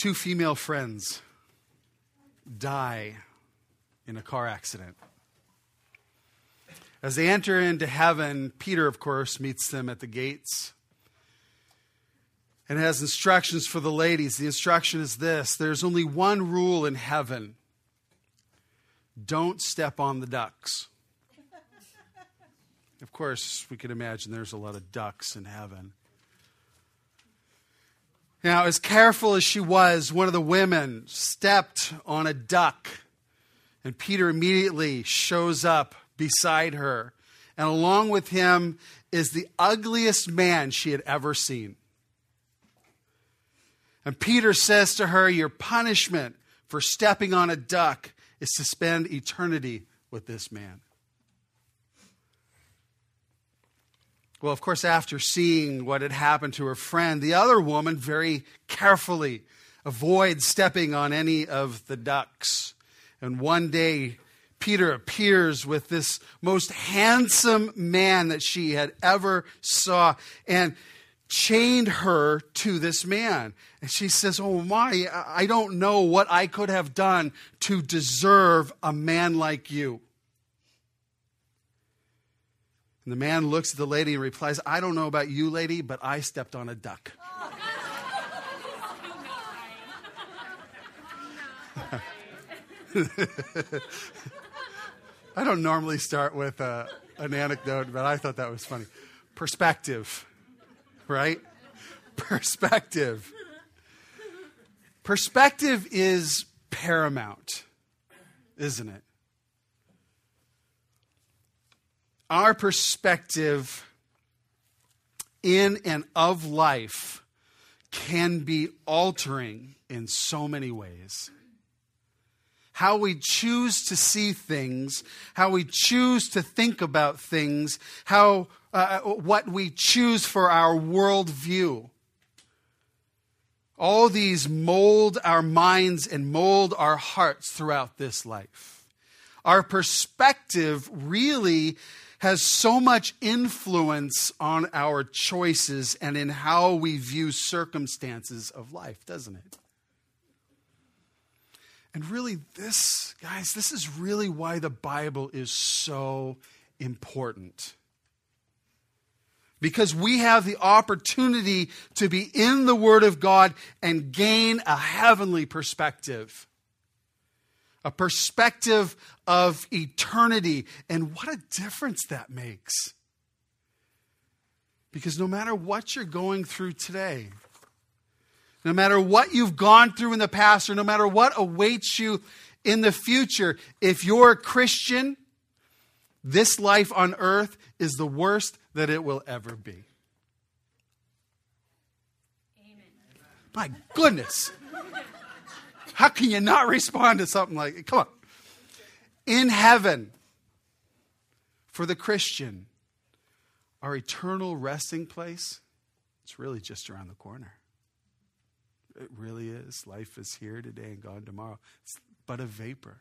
two female friends die in a car accident. As they enter into heaven, Peter, of course, meets them at the gates and has instructions for the ladies. The instruction is this: there's only one rule in heaven. Don't step on the ducks. Of course, we could imagine there's a lot of ducks in heaven. Now, as careful as she was, one of the women stepped on a duck, and Peter immediately shows up beside her. And along with him is the ugliest man she had ever seen. And Peter says to her, your punishment for stepping on a duck is to spend eternity with this man. Well, of course, after seeing what had happened to her friend, the other woman very carefully avoids stepping on any of the ducks. And one day, Peter appears with this most handsome man that she had ever saw and chained her to this man. And she says, oh my, I don't know what I could have done to deserve a man like you. And the man looks at the lady and replies, I don't know about you, lady, but I stepped on a duck. I don't normally start with an anecdote, but I thought that was funny. Perspective, right? Perspective. Perspective is paramount, isn't it? Our perspective in and of life can be altering in so many ways. How we choose to see things, how we choose to think about things, what we choose for our worldview. All these mold our minds and mold our hearts throughout this life. Our perspective really has so much influence on our choices and in how we view circumstances of life, doesn't it? And really, this is really why the Bible is so important. Because we have the opportunity to be in the Word of God and gain a heavenly perspective. A perspective of eternity. And what a difference that makes. Because no matter what you're going through today, no matter what you've gone through in the past, or no matter what awaits you in the future, if you're a Christian, this life on earth is the worst that it will ever be. Amen. My goodness. How can you not respond to something like it? Come on. In heaven, for the Christian, our eternal resting place, it's really just around the corner. It really is. Life is here today and gone tomorrow. It's but a vapor.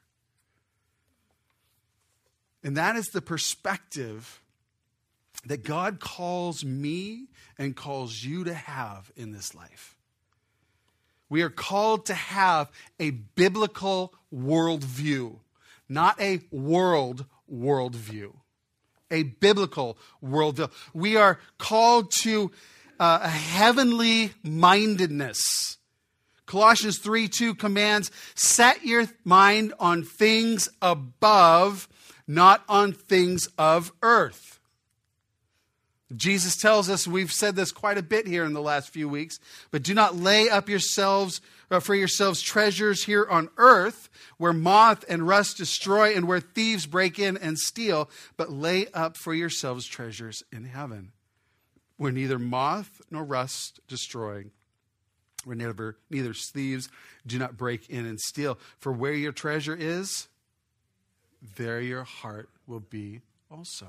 And that is the perspective that God calls me and calls you to have in this life. We are called to have a biblical worldview, not a worldview. A biblical worldview. We are called to a heavenly mindedness. Colossians 3:2 commands, set your mind on things above, not on things of earth. Jesus tells us, we've said this quite a bit here in the last few weeks, but do not lay up for yourselves treasures here on earth, where moth and rust destroy and where thieves break in and steal, but lay up for yourselves treasures in heaven, where neither moth nor rust destroy, where neither thieves do not break in and steal. For where your treasure is, there your heart will be also.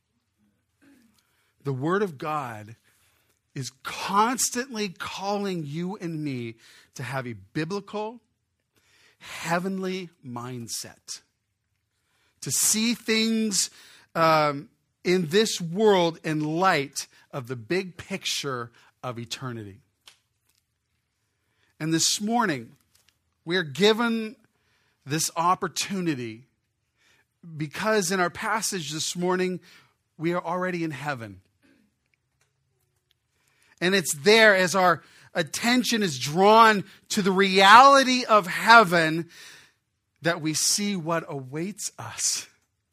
The Word of God is constantly calling you and me to have a biblical, heavenly mindset. To see things in this world in light of the big picture of eternity. And this morning, we are given this opportunity because in our passage this morning, we are already in heaven. And it's there as our attention is drawn to the reality of heaven that we see what awaits us.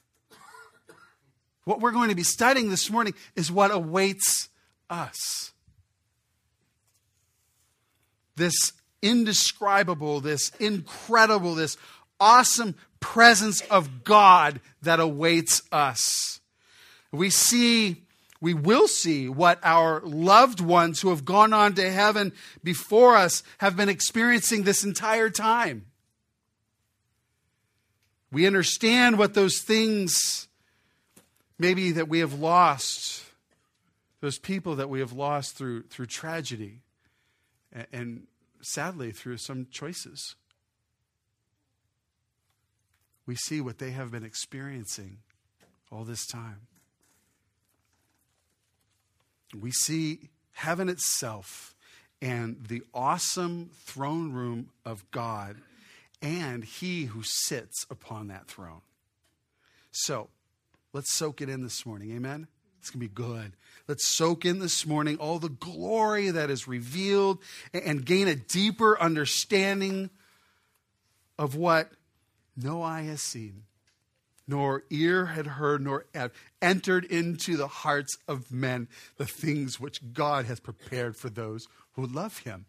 What we're going to be studying this morning is what awaits us. This indescribable, this incredible, this awesome presence of God that awaits us. We will see what our loved ones who have gone on to heaven before us have been experiencing this entire time. We understand what those things maybe that we have lost, those people that we have lost through tragedy and sadly through some choices. We see what they have been experiencing all this time. We see heaven itself and the awesome throne room of God and He who sits upon that throne. So, let's soak it in this morning. Amen? It's going to be good. Let's soak in this morning all the glory that is revealed and gain a deeper understanding of what no eye has seen, nor ear had heard, nor have entered into the hearts of men, the things which God has prepared for those who love Him.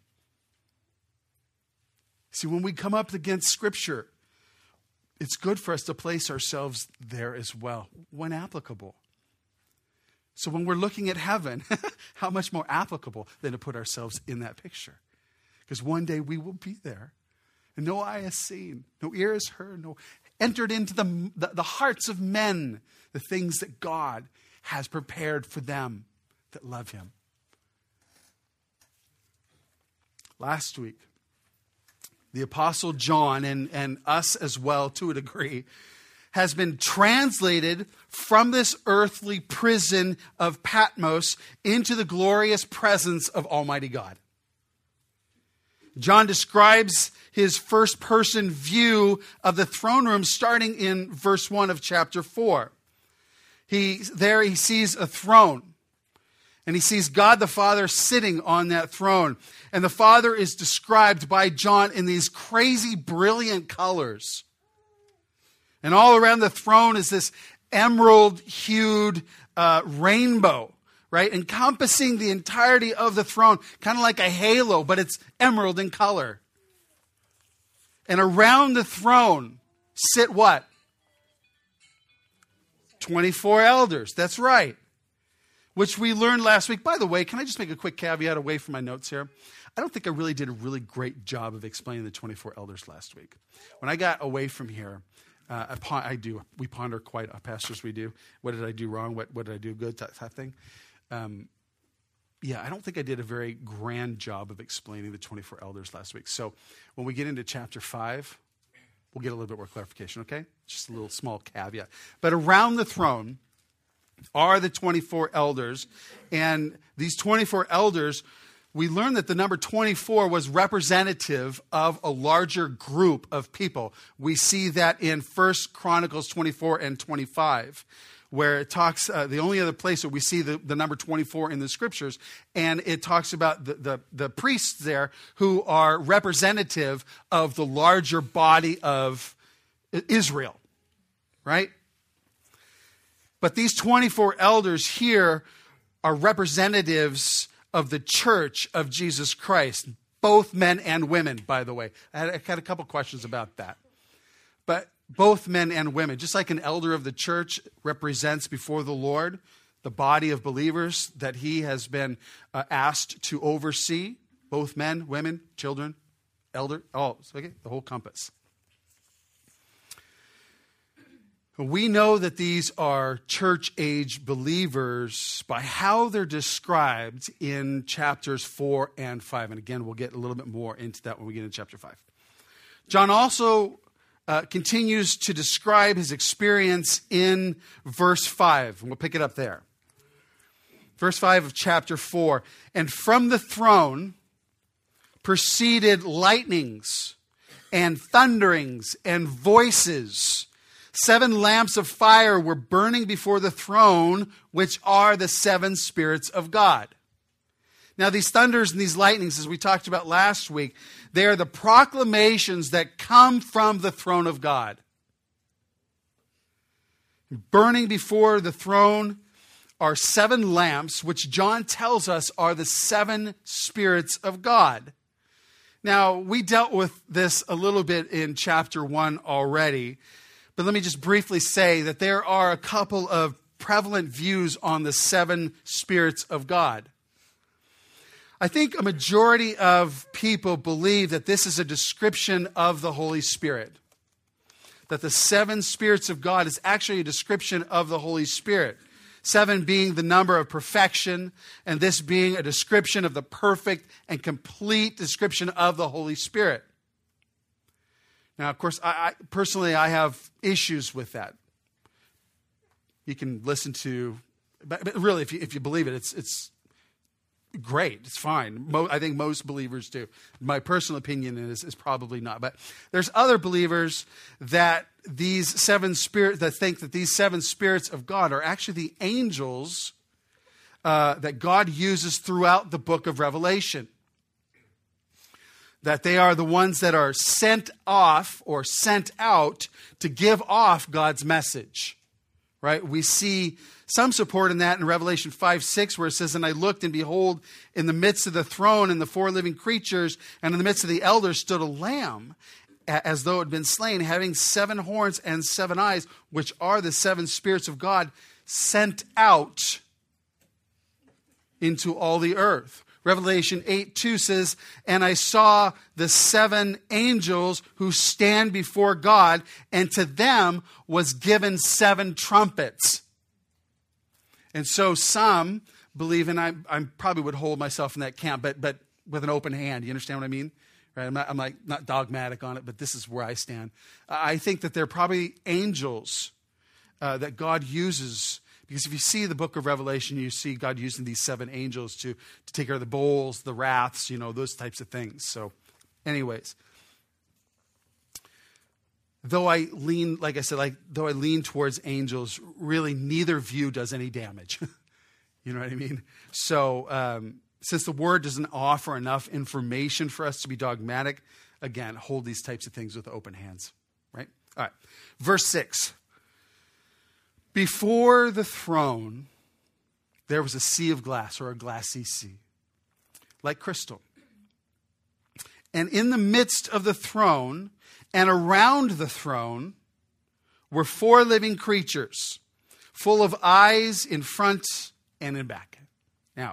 See, when we come up against Scripture, it's good for us to place ourselves there as well, when applicable. So when we're looking at heaven, how much more applicable than to put ourselves in that picture? Because one day we will be there. And no eye has seen, no ear has heard, no entered into the hearts of men, the things that God has prepared for them that love Him. Last week, the Apostle John, and us as well to a degree, has been translated from this earthly prison of Patmos into the glorious presence of Almighty God. John describes his first-person view of the throne room starting in verse 1 of chapter 4. He sees a throne, and he sees God the Father sitting on that throne. And the Father is described by John in these crazy, brilliant colors. And all around the throne is this emerald-hued rainbow, right? Encompassing the entirety of the throne, kind of like a halo, but it's emerald in color. And around the throne sit what? 24 elders. That's right. Which we learned last week. By the way, can I just make a quick caveat away from my notes here? I don't think I really did a really great job of explaining the 24 elders last week. When I got away from here, we ponder quite, pastors we do. What did I do wrong? What did I do good? Type thing. I don't think I did a very grand job of explaining the 24 elders last week. So when we get into chapter 5, we'll get a little bit more clarification, okay? Just a little small caveat. But around the throne are the 24 elders. And these 24 elders, we learned that the number 24 was representative of a larger group of people. We see that in 1 Chronicles 24 and 25, where it talks, the only other place where we see the number 24 in the scriptures, and it talks about the priests there who are representative of the larger body of Israel, right? But these 24 elders here are representatives of the church of Jesus Christ, both men and women, by the way. I had a couple questions about that. But both men and women, just like an elder of the church represents before the Lord the body of believers that he has been asked to oversee, both men, women, children, elder, the whole compass. We know that these are church-age believers by how they're described in chapters 4 and 5. And again, we'll get a little bit more into that when we get into chapter 5. John also continues to describe his experience in verse 5. And we'll pick it up there. Verse 5 of chapter 4. And from the throne preceded lightnings and thunderings and voices. 7 lamps of fire were burning before the throne, which are the 7 spirits of God. Now, these thunders and these lightnings, as we talked about last week, they are the proclamations that come from the throne of God. Burning before the throne are 7 lamps, which John tells us are the 7 spirits of God. Now, we dealt with this a little bit in chapter 1 already, but let me just briefly say that there are a couple of prevalent views on the 7 spirits of God. I think a majority of people believe that this is a description of the Holy Spirit. That the 7 spirits of God is actually a description of the Holy Spirit. 7 being the number of perfection, and this being a description of the perfect and complete description of the Holy Spirit. Now, of course, I personally have issues with that. You can listen to, but really, if you believe it, it's great. It's fine. I think most believers do. My personal opinion is probably not. But there's other believers that these 7 spirits that think that these 7 spirits of God are actually the angels that God uses throughout the book of Revelation. That they are the ones that are sent off or sent out to give off God's message. Right? We see some support in that in Revelation 5:6, where it says, "And I looked, and behold, in the midst of the throne and the 4 living creatures, and in the midst of the elders stood a lamb, as though it had been slain, having 7 horns and 7 eyes, which are the 7 spirits of God, sent out into all the earth." Revelation 8:2 says, "And I saw the 7 angels who stand before God, and to them was given 7 trumpets." And so some believe, and I probably would hold myself in that camp, but with an open hand. You understand what I mean? Right? I'm not dogmatic on it, but this is where I stand. I think that they're probably angels that God uses. Because if you see the book of Revelation, you see God using these 7 angels to take care of the bowls, the wraths, those types of things. So anyways, though I lean towards angels, really neither view does any damage. You know what I mean? So since the word doesn't offer enough information for us to be dogmatic, again, hold these types of things with open hands. Right? All right. Verse 6. "Before the throne, there was a sea of glass," or a glassy sea, "like crystal. And in the midst of the throne and around the throne were 4 living creatures, full of eyes in front and in back." Now,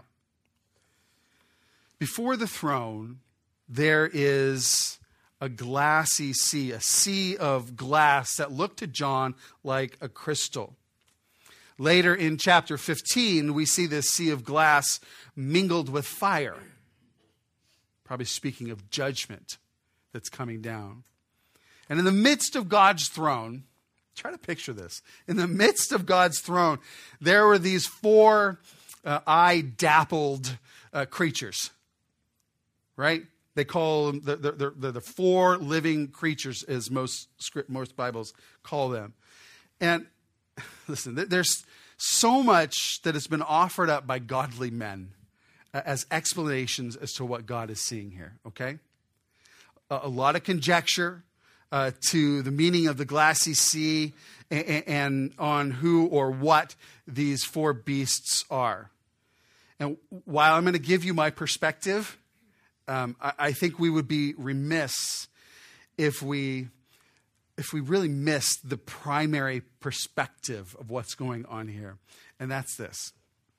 before the throne, there is a glassy sea, a sea of glass that looked to John like a crystal. Later in chapter 15, we see this sea of glass mingled with fire. Probably speaking of judgment that's coming down. And in the midst of God's throne, try to picture this. In the midst of God's throne, there were these 4 eye-dappled creatures. Right? They call them the 4 living creatures, as most Bibles call them. And listen, there's so much that has been offered up by godly men as explanations as to what God is seeing here, okay? A lot of conjecture to the meaning of the glassy sea and on who or what these 4 beasts are. And while I'm going to give you my perspective, I think we would be remiss if we really missed the primary perspective of what's going on here. And that's this.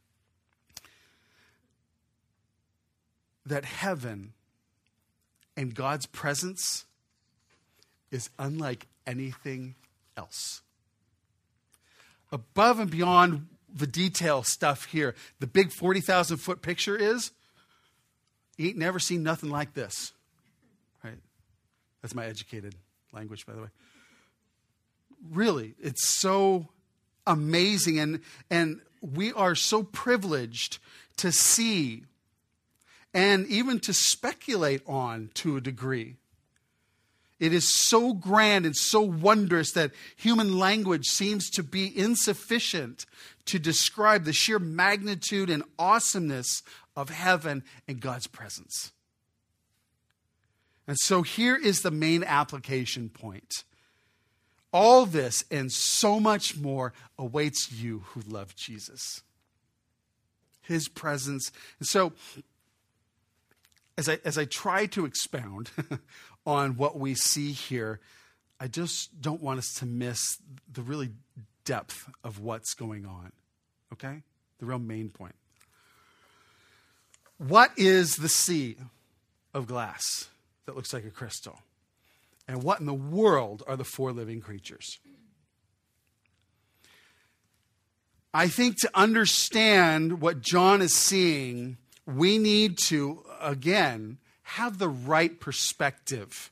That heaven and God's presence is unlike anything else. Above and beyond the detail stuff here, the big 40,000 foot picture is, you ain't never seen nothing like this. Right? That's my educated language, by the way. Really, it's so amazing, and we are so privileged to see and even to speculate on to a degree. It is so grand and so wondrous that human language seems to be insufficient to describe the sheer magnitude and awesomeness of heaven and God's presence. And so here is the main application point. All this and so much more awaits you who love Jesus. His presence. And so, as I try to expound on what we see here, I just don't want us to miss the really depth of what's going on. Okay? The real main point. What is the sea of glass that looks like a crystal? And what in the world are the four living creatures? I think to understand what John is seeing, we need to, again, have the right perspective.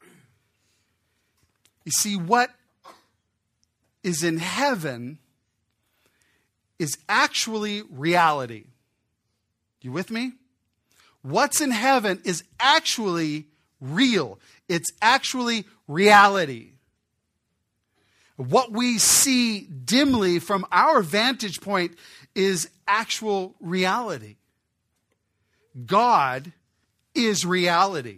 You see, what is in heaven is actually reality. You with me? What's in heaven is actually real. It's actually reality. What we see dimly from our vantage point is actual reality. God is reality.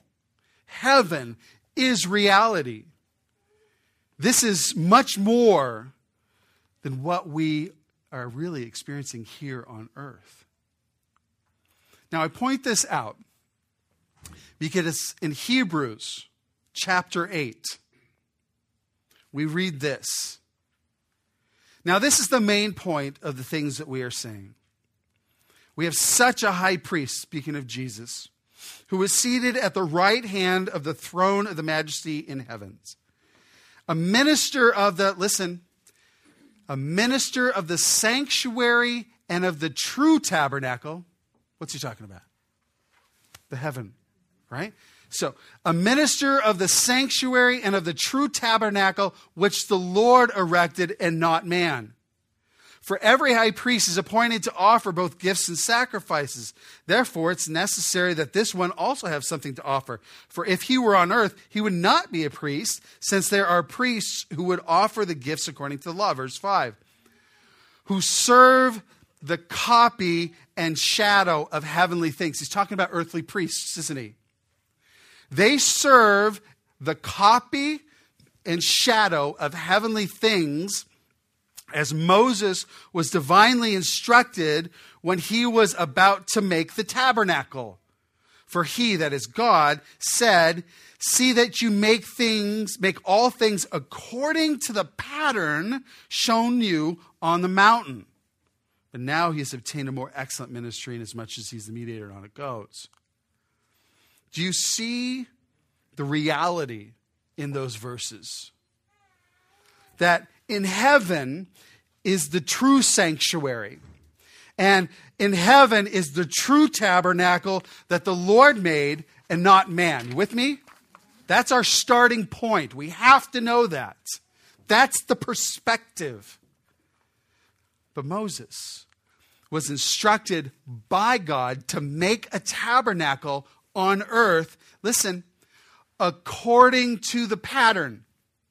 Heaven is reality. This is much more than what we are really experiencing here on earth. Now, I point this out because it's in Hebrews chapter 8. We read this. Now, this is the main point of the things that we are saying. We have such a high priest, speaking of Jesus, who is seated at the right hand of the throne of the majesty in heavens. A minister of the, listen, a minister of the sanctuary and of the true tabernacle. What's he talking about? The heaven, right? So, a minister of the sanctuary and of the true tabernacle, which the Lord erected and not man. For every high priest is appointed to offer both gifts and sacrifices. Therefore, it's necessary that this one also have something to offer. For if he were on earth, he would not be a priest, since there are priests who would offer the gifts according to the law. Verse 5. Who serve the copy and shadow of heavenly things. He's talking about earthly priests, isn't he? They serve the copy and shadow of heavenly things, as Moses was divinely instructed when he was about to make the tabernacle. For he, that is God, said, see that you make all things according to the pattern shown you on the mountain. But now he has obtained a more excellent ministry, inasmuch as he's the mediator on it goes. Do you see the reality in those verses? That in heaven is the true sanctuary. And in heaven is the true tabernacle that the Lord made and not man. You with me? That's our starting point. We have to know that. That's the perspective. But Moses was instructed by God to make a tabernacle on earth, listen, according to the pattern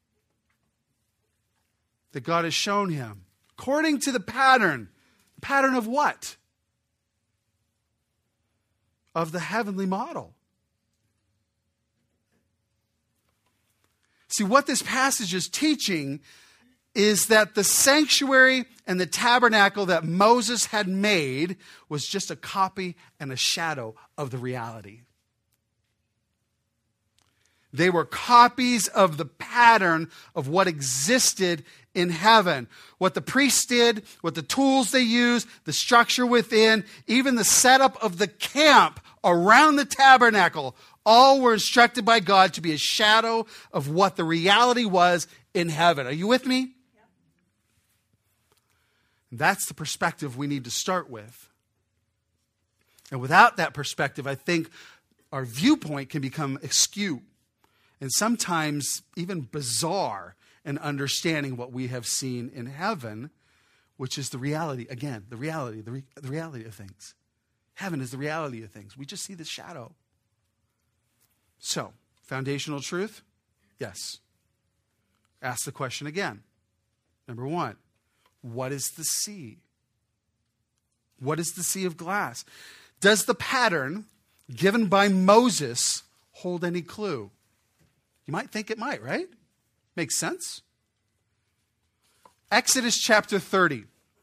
that God has shown him. According to the pattern. Pattern of what? Of the heavenly model. See, what this passage is teaching is that the sanctuary and the tabernacle that Moses had made was just a copy and a shadow of the reality. They were copies of the pattern of what existed in heaven. What the priests did, what the tools they used, the structure within, even the setup of the camp around the tabernacle, all were instructed by God to be a shadow of what the reality was in heaven. Are you with me? Yeah. That's the perspective we need to start with. And without that perspective, I think our viewpoint can become askew. And sometimes even bizarre in understanding what we have seen in heaven, which is the reality, again, the reality of things. Heaven is the reality of things. We just see the shadow. So, foundational truth? Yes. Ask the question again. Number one, what is the sea? What is the sea of glass? Does the pattern given by Moses hold any clue? You might think it might, right? Makes sense. Exodus chapter 30.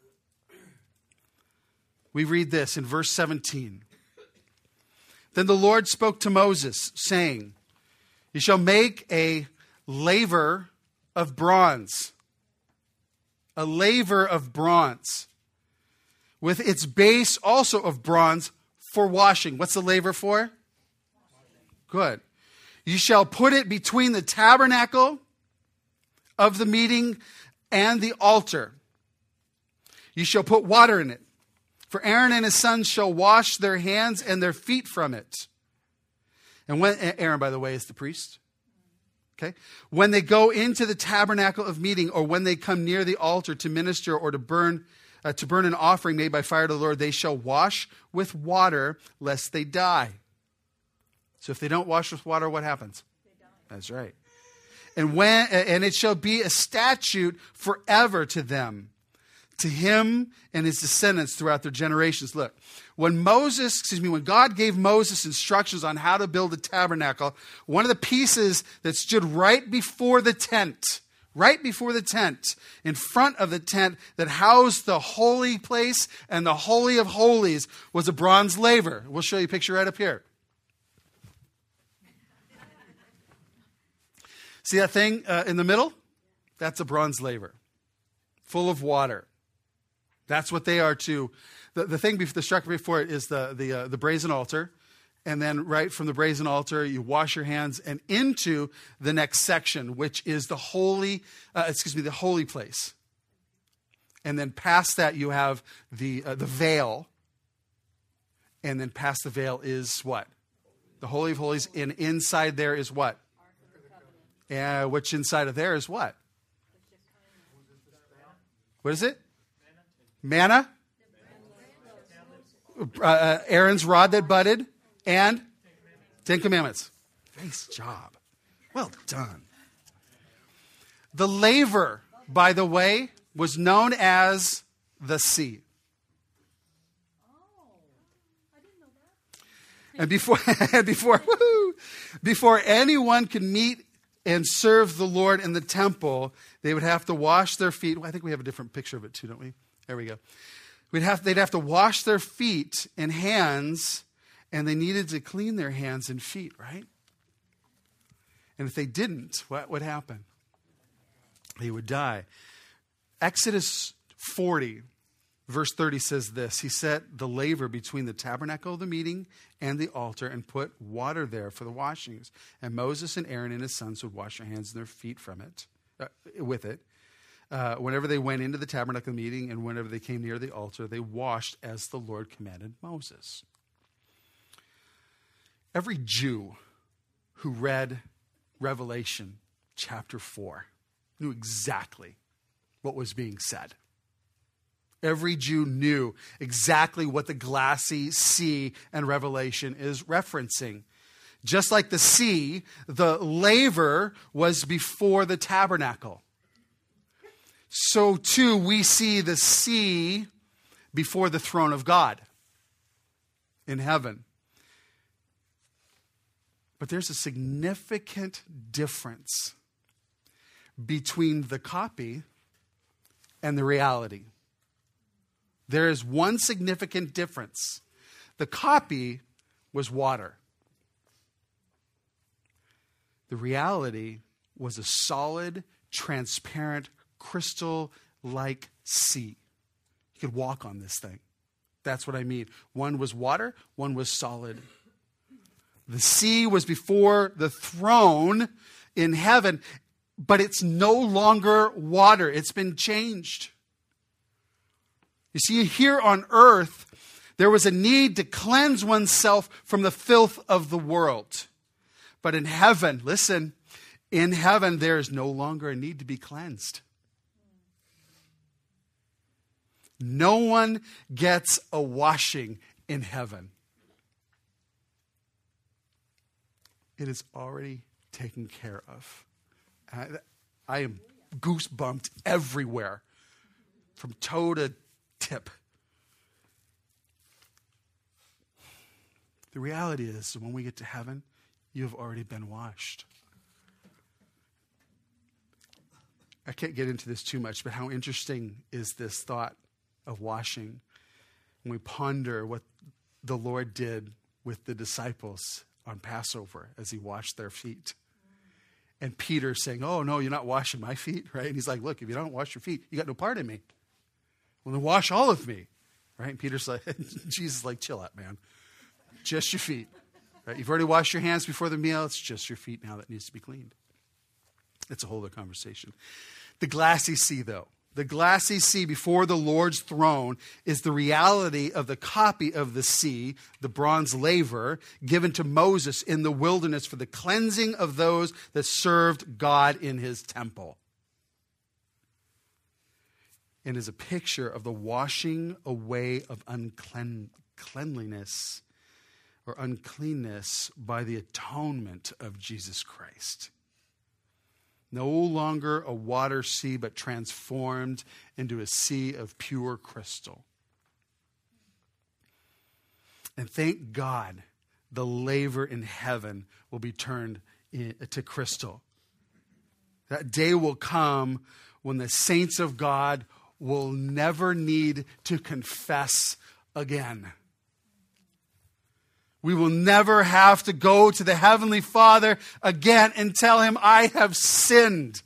We read this in verse 17. Then the Lord spoke to Moses, saying, "You shall make a laver of bronze." A laver of bronze, with its base also of bronze for washing. What's the laver for? Good. You shall put it between the tabernacle of the meeting and the altar. You shall put water in it. For Aaron and his sons shall wash their hands and their feet from it. And when Aaron, by the way, is the priest. Okay? When they go into the tabernacle of meeting, or when they come near the altar to minister or to burn an offering made by fire to the Lord, they shall wash with water, lest they die. So if they don't wash with water, what happens? They die. That's right. And it shall be a statute forever to them, to him and his descendants throughout their generations. Look, when God gave Moses instructions on how to build a tabernacle, one of the pieces that stood right before the tent, in front of the tent that housed the holy place and the holy of holies, was a bronze laver. We'll show you a picture right up here. See that thing in the middle? That's a bronze laver, full of water. That's what they are to. The thing, the structure before it is the brazen altar. And then right from the brazen altar, you wash your hands and into the next section, which is the holy place. And then past that, you have the veil. And then past the veil is what? The Holy of Holies. And inside there is what? Which inside of there is what? What is it? Manna? Aaron's rod that budded. And 10 Commandments. Nice job. Well done. The laver, by the way, was known as the sea. And before anyone could meet and serve the Lord in the temple, they would have to wash their feet. Well, I think we have a different picture of it too, don't we? There we go. They'd have to wash their feet and hands, and they needed to clean their hands and feet, right? And if they didn't, what would happen? They would die. Exodus 40, verse 30 says this. He set the laver between the tabernacle of the meeting and the altar and put water there for the washings. And Moses and Aaron and his sons would wash their hands and their feet from it, with it. Whenever they went into the tabernacle meeting and whenever they came near the altar, they washed as the Lord commanded Moses. Every Jew who read Revelation chapter 4 knew exactly what was being said. Every Jew knew exactly what the glassy sea and Revelation is referencing. Just like the sea, the laver was before the tabernacle. So too, we see the sea before the throne of God in heaven. But there's a significant difference between the copy and the reality. There is one significant difference. The copy was water. The reality was a solid, transparent, crystal-like sea. You could walk on this thing. That's what I mean. One was water, one was solid. The sea was before the throne in heaven, but it's no longer water. It's been changed. You see, here on earth, there was a need to cleanse oneself from the filth of the world. But in heaven, listen, in heaven, there is no longer a need to be cleansed. No one gets a washing in heaven. It is already taken care of. I am goosebumped everywhere, from toe to tip. The reality is, when we get to heaven, you have already been washed. I can't get into this too much, but how interesting is this thought of washing when we ponder what the Lord did with the disciples on Passover as he washed their feet. And Peter saying, oh, no, you're not washing my feet, right? And he's like, look, if you don't wash your feet, you got no part in me. Well, then wash all of me, right? And Peter's like, Jesus is like, chill out, man. Just your feet, right? You've already washed your hands before the meal. It's just your feet now that needs to be cleaned. It's a whole other conversation. The glassy sea, though. The glassy sea before the Lord's throne is the reality of the copy of the sea, the bronze laver, given to Moses in the wilderness for the cleansing of those that served God in his temple. And is a picture of the washing away of uncleanliness or uncleanness by the atonement of Jesus Christ. No longer a water sea, but transformed into a sea of pure crystal. And thank God, the laver in heaven will be turned to crystal. That day will come when the saints of God will never need to confess again. We will never have to go to the Heavenly Father again and tell him, I have sinned.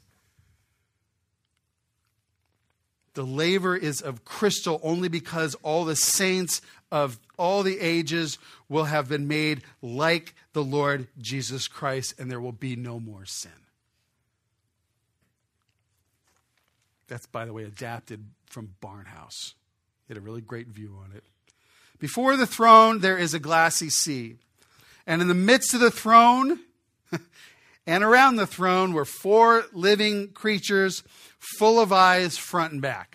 The laver is of crystal only because all the saints of all the ages will have been made like the Lord Jesus Christ, and there will be no more sin. That's, by the way, adapted from Barnhouse. He had a really great view on it. Before the throne, there is a glassy sea. And in the midst of the throne and around the throne were 4 living creatures full of eyes front and back.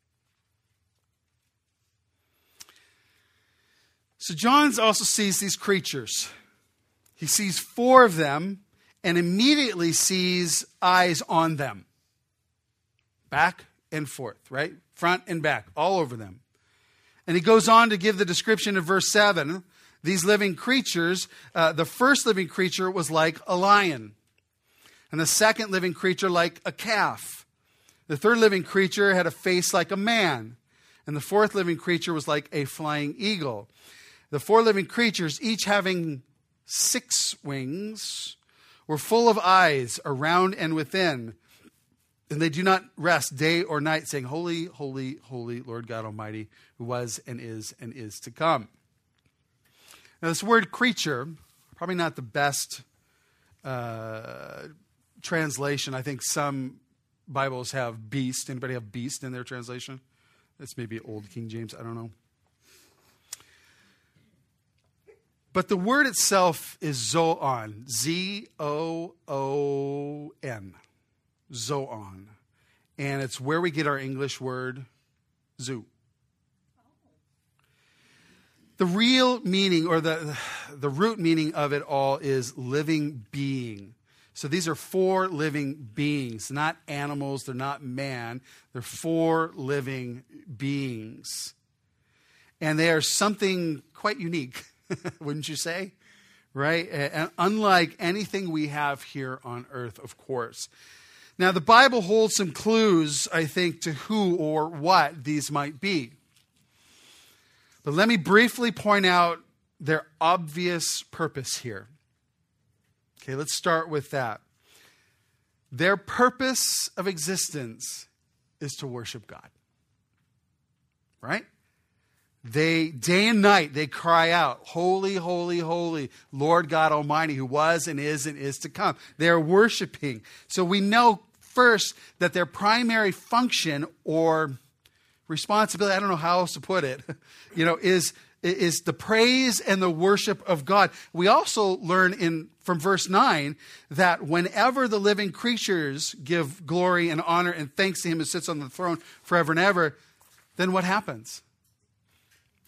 So John also sees these creatures. He sees 4 of them and immediately sees eyes on them. Back and forth, right? Front and back, all over them. And he goes on to give the description of verse 7. These living creatures, the first living creature was like a lion. And the second living creature like a calf. The third living creature had a face like a man. And the fourth living creature was like a flying eagle. The 4 living creatures, each having 6 wings, were full of eyes around and within. And they do not rest day or night, saying, Holy, holy, holy, Lord God Almighty, who was and is to come. Now, this word creature, probably not the best translation. I think some Bibles have beast. Anybody have beast in their translation? That's maybe old King James. I don't know. But the word itself is zoon. Z-O-O-N. Zoon. And it's where we get our English word zoo. The real meaning, or the root meaning of it all, is living being. So these are 4 living beings, not animals, they're not man. They're 4 living beings. And they are something quite unique, wouldn't you say? Right? And unlike anything we have here on earth, of course. Now, the Bible holds some clues, I think, to who or what these might be. But let me briefly point out their obvious purpose here. Okay, let's start with that. Their purpose of existence is to worship God. Right? They, day and night, they cry out, Holy, holy, holy, Lord God Almighty, who was and is to come. They are worshiping. So we know first that their primary function or responsibility, I don't know how else to put it, is the praise and the worship of God. We also learn from verse 9 that whenever the living creatures give glory and honor and thanks to him who sits on the throne forever and ever, then what happens?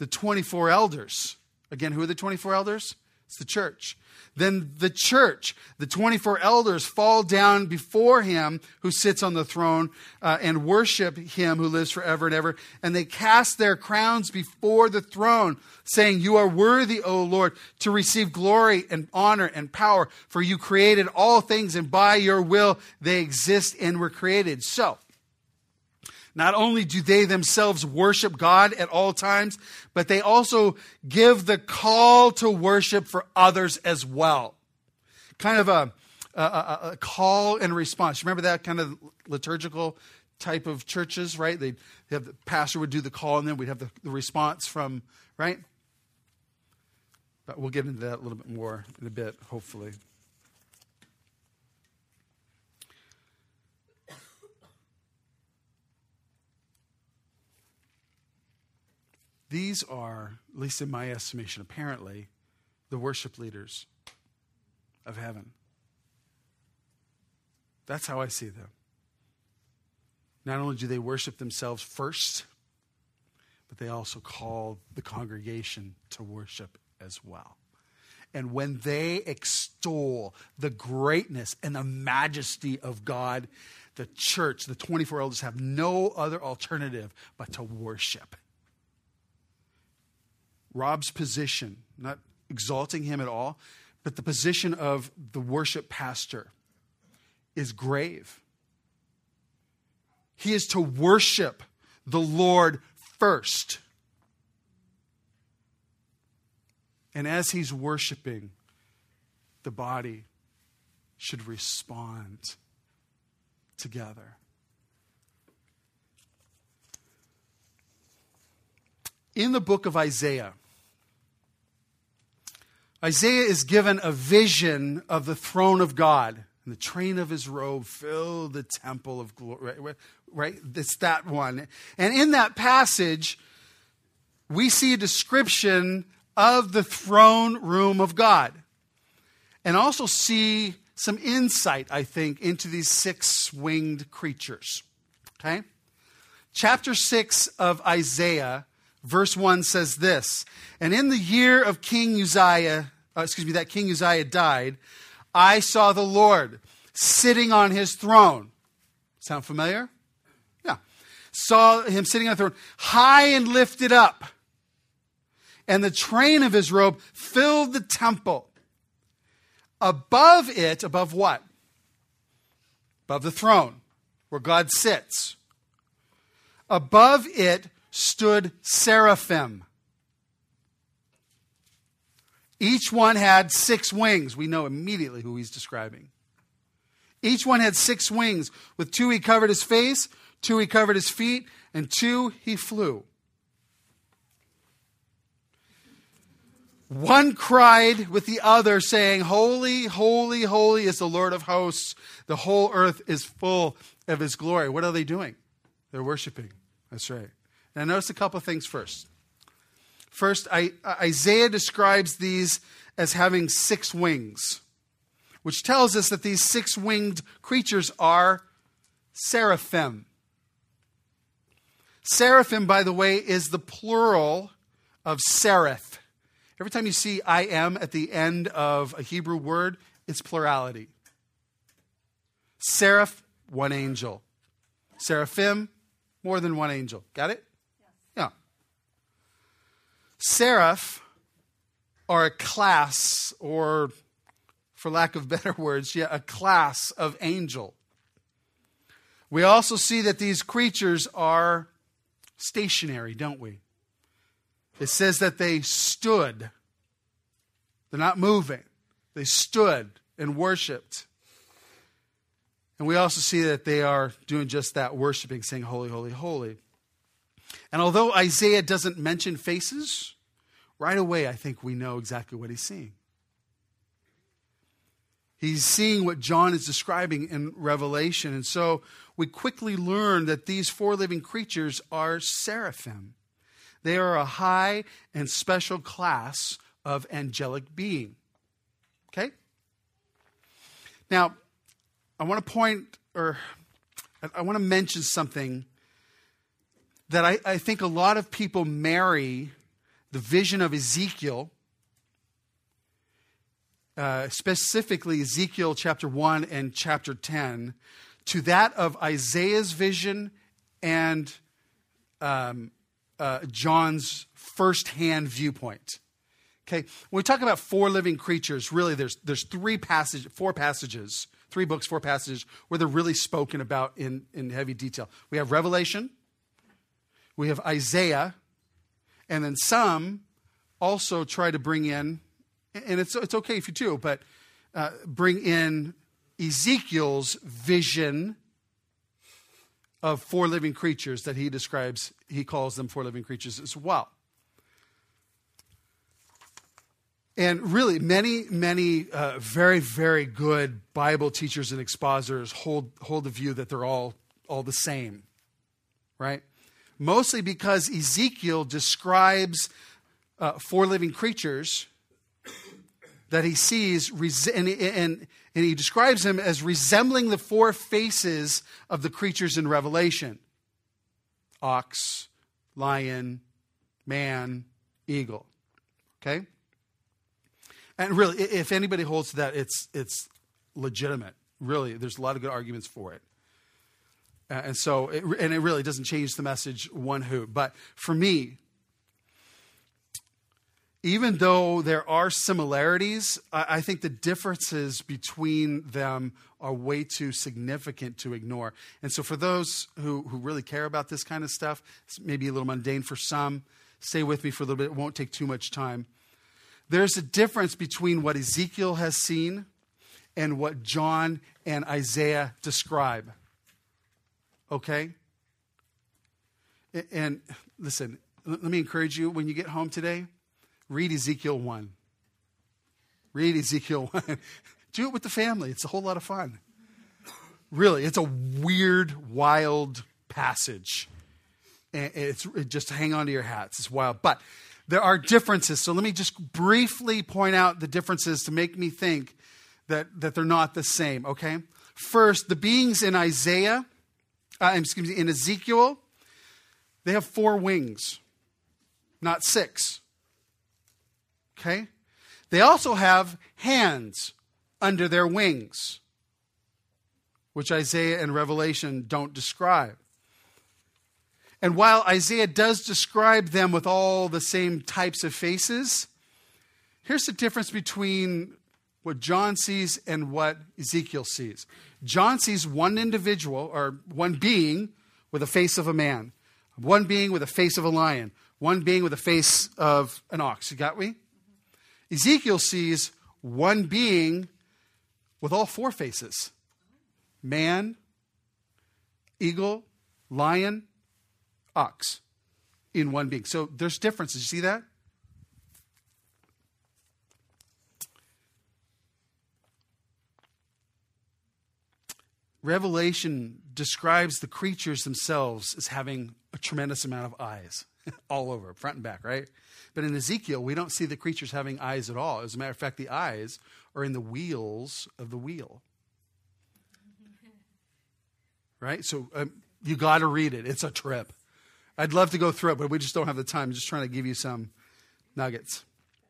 the 24 elders. Again, who are the 24 elders? It's the church. Then the church, the 24 elders fall down before him who sits on the throne and worship him who lives forever and ever. And they cast their crowns before the throne, saying, "You are worthy, O Lord, to receive glory and honor and power, for you created all things, and by your will they exist and were created." So, not only do they themselves worship God at all times, but they also give the call to worship for others as well. Kind of a call and response. Remember that kind of liturgical type of churches, right? They have the pastor would do the call, and then we'd have the response from, right? But we'll get into that a little bit more in a bit, hopefully. These are, at least in my estimation, apparently, the worship leaders of heaven. That's how I see them. Not only do they worship themselves first, but they also call the congregation to worship as well. And when they extol the greatness and the majesty of God, the church, the 24 elders have no other alternative but to worship. Rob's position, not exalting him at all, but the position of the worship pastor is grave. He is to worship the Lord first. And as he's worshiping, the body should respond together. In the book of Isaiah, Isaiah is given a vision of the throne of God, and the train of his robe filled the temple of glory. Right? It's that one. And in that passage, we see a description of the throne room of God. And also see some insight, I think, into these six-winged creatures. Okay? Chapter 6 of Isaiah, verse 1 says this, "And in the year of King Uzziah, that King Uzziah died, I saw the Lord sitting on his throne." Sound familiar? Yeah. Saw him sitting on the throne, high and lifted up. And the train of his robe filled the temple. Above it, above what? Above the throne, where God sits. Above it stood seraphim. Each one had 6 wings. We know immediately who he's describing. Each one had 6 wings. With 2 he covered his face, 2 he covered his feet, and 2 he flew. One cried with the other, saying, "Holy, holy, holy is the Lord of hosts. The whole earth is full of his glory." What are they doing? They're worshiping. That's right. Now notice a couple of things first. First, Isaiah describes these as having 6 wings, which tells us that these 6-winged creatures are seraphim. Seraphim, by the way, is the plural of seraph. Every time you see I am at the end of a Hebrew word, it's plurality. Seraph, 1 angel. Seraphim, more than 1 angel. Got it? Yeah. Seraph are a class, or for lack of better words, a class of angel. We also see that these creatures are stationary, don't we? It says that they stood. They're not moving. They stood and worshiped. And we also see that they are doing just that, worshiping, saying, "Holy, holy, holy." And although Isaiah doesn't mention faces, right away I think we know exactly what he's seeing. He's seeing what John is describing in Revelation. And so we quickly learn that these 4 living creatures are seraphim. They are a high and special class of angelic being. Okay? Now, I want to mention something that I think a lot of people marry the vision of Ezekiel, specifically Ezekiel chapter 1 and chapter 10, to that of Isaiah's vision and John's firsthand viewpoint. Okay, when we talk about four living creatures, really there's three books, four passages where they're really spoken about in heavy detail. We have Revelation, we have Isaiah, and then some also try to bring in, and it's okay if you do, but bring in Ezekiel's vision of four living creatures that he describes. He calls them four living creatures as well. And really, many very, very good Bible teachers and expositors hold the view that they're all the same, right? Mostly because Ezekiel describes four living creatures that he sees, and he describes them as resembling the four faces of the creatures in Revelation: ox, lion, man, eagle. Okay? And really, if anybody holds to that, it's legitimate. Really, there's a lot of good arguments for it. And so, it really doesn't change the message one hoot. But for me, even though there are similarities, I think the differences between them are way too significant to ignore. And so for those who really care about this kind of stuff, it's maybe a little mundane for some. Stay with me for a little bit. It won't take too much time. There's a difference between what Ezekiel has seen and what John and Isaiah describe. Okay? And listen, let me encourage you, when you get home today, read Ezekiel 1. Read Ezekiel 1. Do it with the family. It's a whole lot of fun. Really, it's a weird, wild passage. And just hang on to your hats. It's wild. But there are differences. So let me just briefly point out the differences to make me think that they're not the same, okay? First, the beings in in Ezekiel, they have 4 wings, not 6. Okay? They also have hands under their wings, which Isaiah and Revelation don't describe. And while Isaiah does describe them with all the same types of faces, here's the difference between what John sees and what Ezekiel sees. John sees one individual, or one being, with a face of a man. One being with a face of a lion. One being with a face of an ox. You got me? Ezekiel sees one being with all 4 faces. Man, eagle, lion, ox in one being. So there's differences. You see that? Revelation describes the creatures themselves as having a tremendous amount of eyes all over, front and back, right? But in Ezekiel, we don't see the creatures having eyes at all. As a matter of fact, the eyes are in the wheels of the wheel. Right? So you got to read it. It's a trip. I'd love to go through it, but we just don't have the time. I'm just trying to give you some nuggets.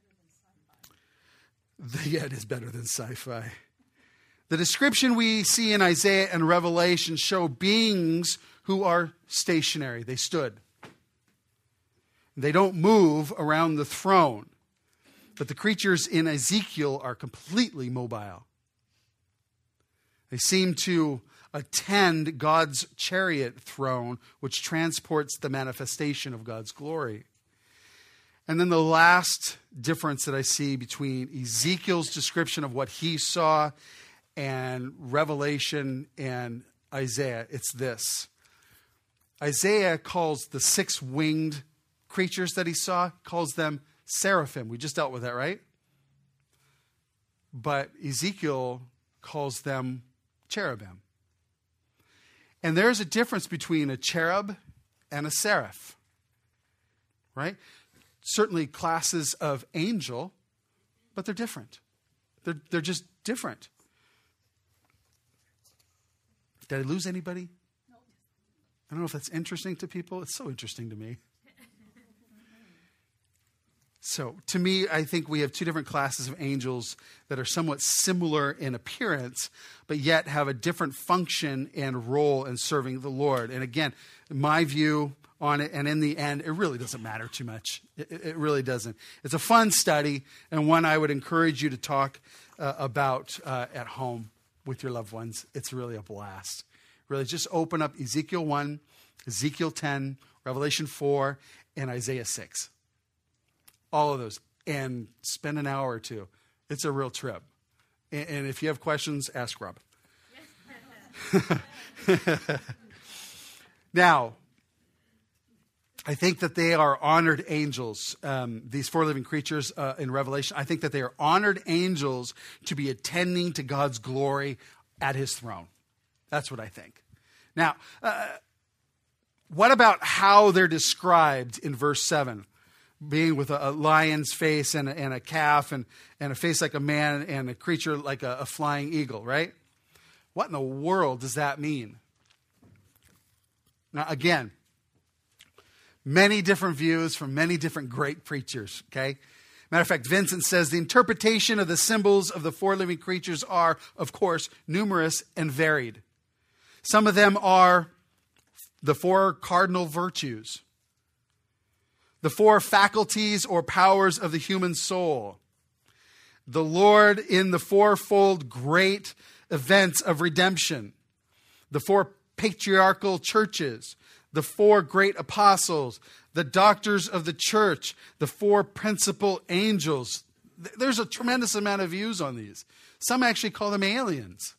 Yeah, it is better than sci-fi. The description we see in Isaiah and Revelation show beings who are stationary. They stood. They don't move around the throne. But the creatures in Ezekiel are completely mobile. They seem to attend God's chariot throne, which transports the manifestation of God's glory. And then the last difference that I see between Ezekiel's description of what he saw and Revelation and Isaiah, it's this. Isaiah calls the 6-winged creatures that he saw, calls them seraphim. We just dealt with that, right? But Ezekiel calls them cherubim. And there's a difference between a cherub and a seraph, right? Certainly classes of angel, but they're different. They're just different. Did I lose anybody? No. I don't know if that's interesting to people. It's so interesting to me. So to me, I think we have two different classes of angels that are somewhat similar in appearance, but yet have a different function and role in serving the Lord. And again, my view on it, and in the end, it really doesn't matter too much. It really doesn't. It's a fun study, and one I would encourage you to talk about at home with your loved ones. It's really a blast. Really, just open up Ezekiel 1, Ezekiel 10, Revelation 4, and Isaiah 6. All of those. And spend an hour or two. It's a real trip. And if you have questions, ask Rob. Now, I think that they are honored angels, these four living creatures in Revelation. I think that they are honored angels to be attending to God's glory at his throne. That's what I think. Now, what about how they're described in verse 7? Being with a lion's face and a calf and a face like a man and a creature like a flying eagle, right? What in the world does that mean? Now, again, many different views from many different great preachers, okay? Matter of fact, Vincent says the interpretation of the symbols of the four living creatures are, of course, numerous and varied. Some of them are the four cardinal virtues, the four faculties or powers of the human soul, the Lord in the fourfold great events of redemption, the four patriarchal churches, the four great apostles, the doctors of the church, the four principal angels. There's a tremendous amount of views on these. Some actually call them aliens.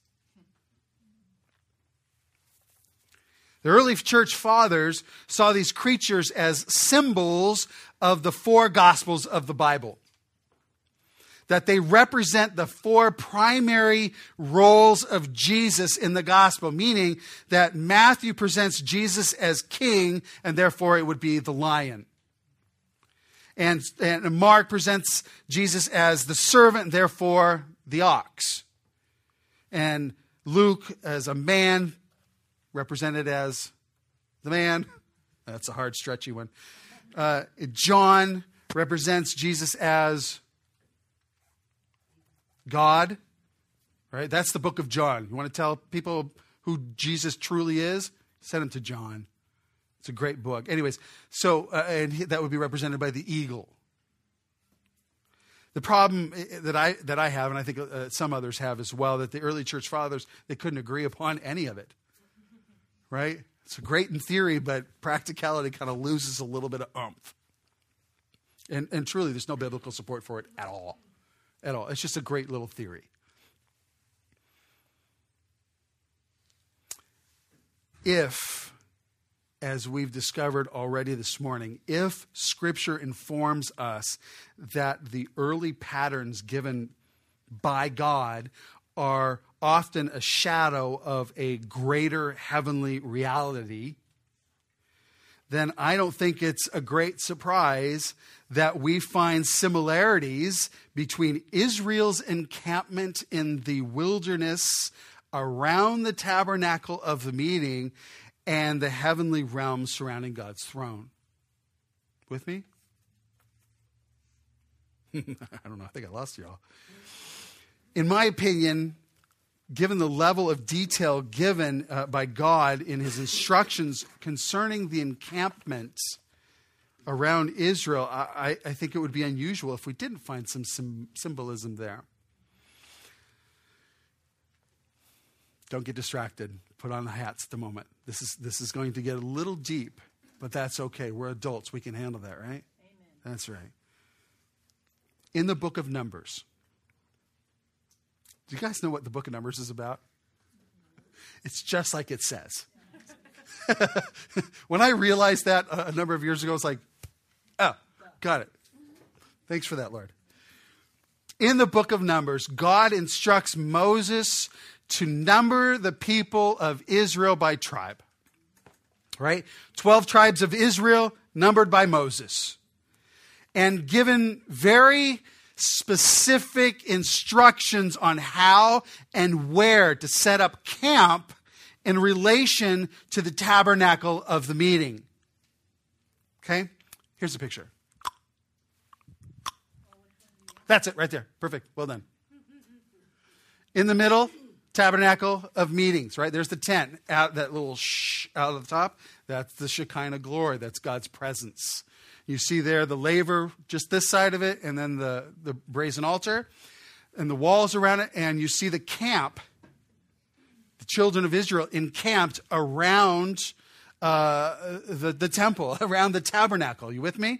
The early church fathers saw these creatures as symbols of the four gospels of the Bible. That they represent the four primary roles of Jesus in the gospel, meaning that Matthew presents Jesus as king, and therefore it would be the lion. And Mark presents Jesus as the servant, and therefore the ox. And Luke as a man, represented as the man. That's a hard, stretchy one. John represents Jesus as God, right? That's the book of John. You want to tell people who Jesus truly is? Send them to John. It's a great book. Anyways, so and that would be represented by the eagle. The problem that I have, and I think some others have as well, that the early church fathers, they couldn't agree upon any of it. Right? It's great in theory, but practicality kind of loses a little bit of oomph. And truly, there's no biblical support for it at all. At all. It's just a great little theory. If, as we've discovered already this morning, if Scripture informs us that the early patterns given by God are often a shadow of a greater heavenly reality, then I don't think it's a great surprise that we find similarities between Israel's encampment in the wilderness around the tabernacle of the meeting and the heavenly realm surrounding God's throne. With me? I don't know. I think I lost y'all. In my opinion, given the level of detail given by God in his instructions concerning the encampment around Israel, I think it would be unusual if we didn't find some symbolism there. Don't get distracted. Put on the hats at the moment. This is going to get a little deep, but that's okay. We're adults. We can handle that, right? Amen. That's right. In the book of Numbers. Do you guys know what the book of Numbers is about? It's just like it says. When I realized that a number of years ago, I was like, oh, got it. Thanks for that, Lord. In the book of Numbers, God instructs Moses to number the people of Israel by tribe. Right? 12 tribes of Israel numbered by Moses. And given very specific instructions on how and where to set up camp in relation to the tabernacle of the meeting. Okay? Here's a picture. That's it right there. Perfect. Well done. In the middle, tabernacle of meetings, right? There's the tent, out that little out of the top. That's the Shekinah glory. That's God's presence. You see there the laver, just this side of it, and then the brazen altar, and the walls around it, and you see the camp, the children of Israel encamped around the temple, around the tabernacle. You with me?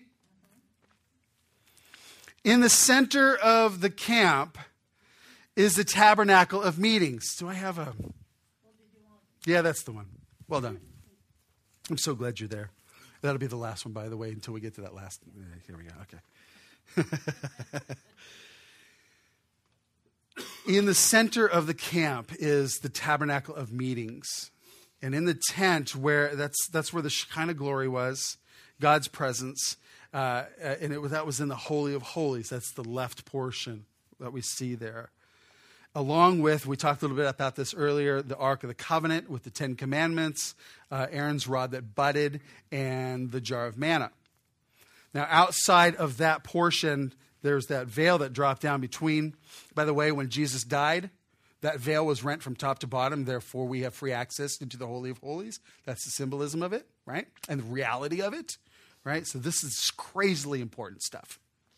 In the center of the camp is the tabernacle of meetings. Do I have a... Yeah, that's the one. Well done. I'm so glad you're there. That'll be the last one, by the way, until we get to that last... Here we go. Okay. In the center of the camp is the tabernacle of meetings. And in the tent, where that's where the Shekinah glory was, God's presence, and that was in the Holy of Holies. That's the left portion that we see there. Along with, we talked a little bit about this earlier, the Ark of the Covenant with the Ten Commandments, Aaron's rod that budded, and the jar of manna. Now, outside of that portion, there's that veil that dropped down between. By the way, when Jesus died, that veil was rent from top to bottom. Therefore, we have free access into the Holy of Holies. That's the symbolism of it, right? And the reality of it, right? So this is crazily important stuff.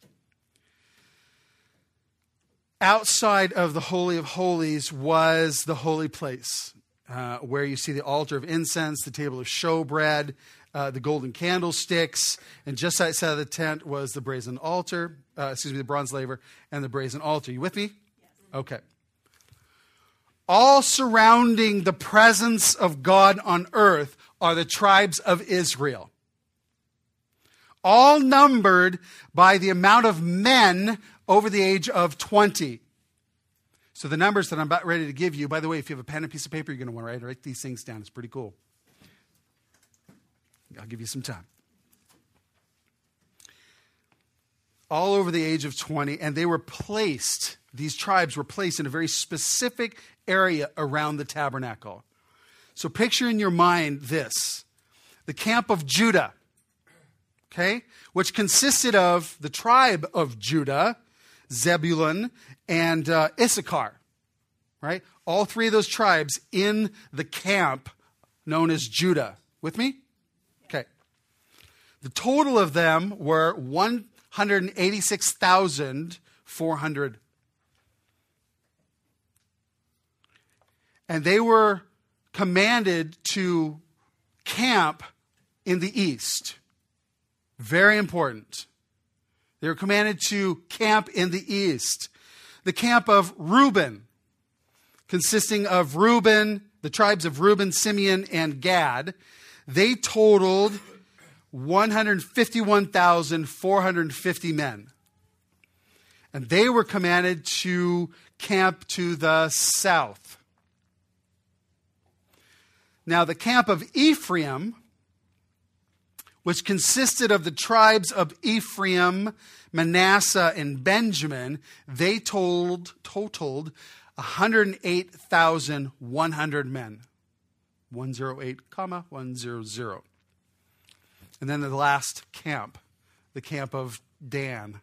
Outside of the Holy of Holies was the holy place, where you see the altar of incense, the table of showbread, the golden candlesticks, and just outside of the tent was the brazen altar, the bronze laver, and the brazen altar. You with me? Yes. Okay. All surrounding the presence of God on earth are the tribes of Israel. All numbered by the amount of men over the age of 20. So the numbers that I'm about ready to give you, by the way, if you have a pen and piece of paper, you're going to want to write these things down. It's pretty cool. I'll give you some time. All over the age of 20, and they were placed, these tribes were placed in a very specific area around the tabernacle. So picture in your mind this, the camp of Judah, okay, which consisted of the tribe of Judah, Zebulun, and Issachar, right? All three of those tribes in the camp known as Judah. With me? Okay. The total of them were 186,400. And they were commanded to camp in the east. Very important. They were commanded to camp in the east. The camp of Reuben, consisting of Reuben, the tribes of Reuben, Simeon, and Gad, they totaled 151,450 men. And they were commanded to camp to the south. Now, the camp of Ephraim, which consisted of the tribes of Ephraim, Manasseh, and Benjamin, they totaled 108,100 men. 108,100. And then the last camp, the camp of Dan.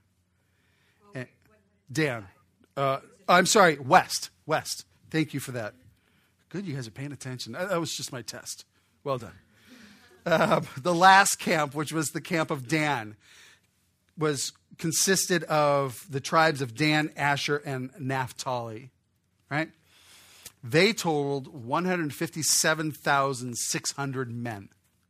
West. Thank you for that. Good, you guys are paying attention. That was just my test. Well done. The last camp, which was the camp of Dan, consisted of the tribes of Dan, Asher, and Naphtali. Right? They totaled 157,600 men.